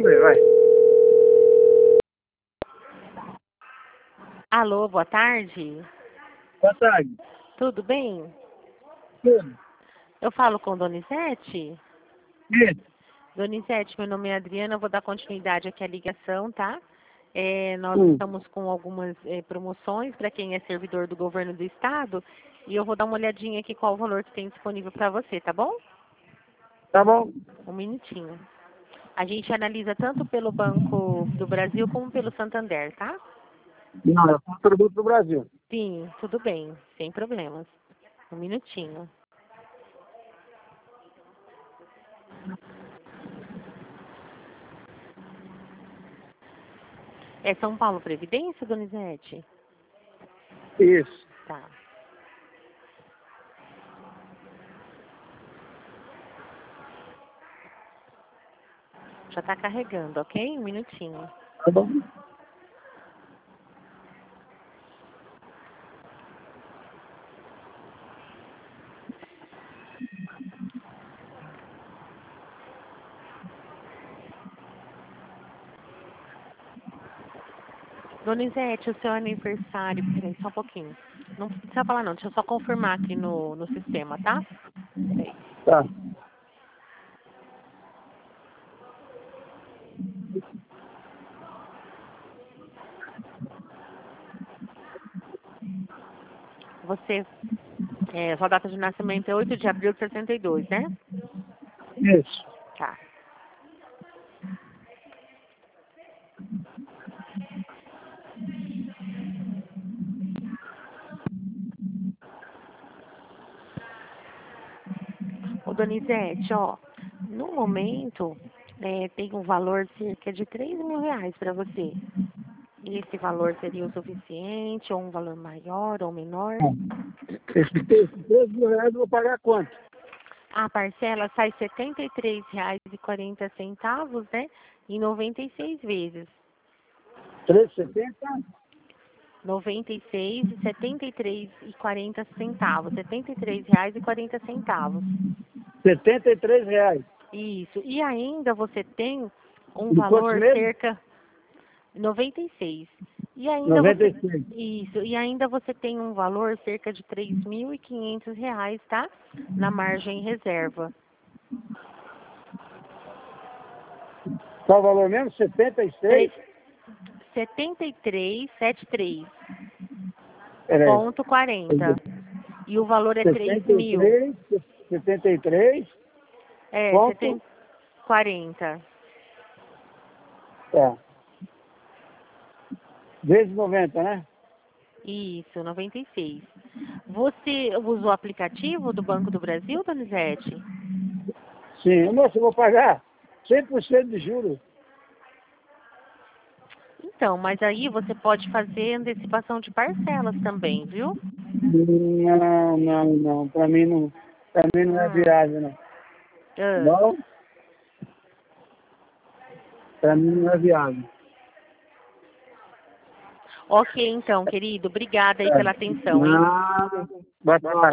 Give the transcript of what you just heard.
ver, vai. Alô, boa tarde. Boa tarde. Tudo bem? Tudo. Eu falo com Donizete? Isso. Donizete, meu nome é Adriana, eu vou dar continuidade aqui à ligação, tá? Nós estamos com algumas promoções para quem é servidor do governo do estado e eu vou dar uma olhadinha aqui qual o valor que tem disponível para você, tá bom? Tá bom. Um minutinho. A gente analisa tanto pelo Banco do Brasil como pelo Santander, tá? Não, é um produto do Brasil. Sim, tudo bem, sem problemas. Um minutinho. É São Paulo Previdência, Donizete? Isso. Tá. Já tá carregando, ok? Um minutinho. Tá bom. Donizete, o seu aniversário... Peraí, só um pouquinho. Não precisa falar não, deixa eu só confirmar aqui no sistema, tá? Peraí. Tá. Você... sua data de nascimento é 8 de abril de 62, né? Isso. Tá. Ô, Donizete, ó, no momento, tem um valor cerca de 3 mil reais para você. Esse valor seria o suficiente, ou um valor maior ou menor? Esse 13 mil reais eu vou pagar quanto? A parcela sai R$ 73,40, né? Em 96 vezes. 3,70? 96 e R$ 73,40. R$ 73,40. R$ 73. Isso. E ainda você tem um De quantos valor meses? cerca 96. E ainda você 96. isso, e ainda você tem um valor cerca de R$ 3.500, tá? Na margem reserva. Qual o valor mesmo? 76? 73,73. Peraí. Ponto 40. E o valor é 3 mil. 73. Ponto. 40. Tá. Vezes 90, né? Isso, 96. Você usa o aplicativo do Banco do Brasil, Donizete? Sim. Moça, eu vou pagar 100% de juros. Então, mas aí você pode fazer antecipação de parcelas também, viu? Não. Pra mim não é viagem, não. Ah, Não? Pra mim não é viagem. ok, então, querido. Obrigada aí É. pela atenção, hein? Nada. Boa tarde.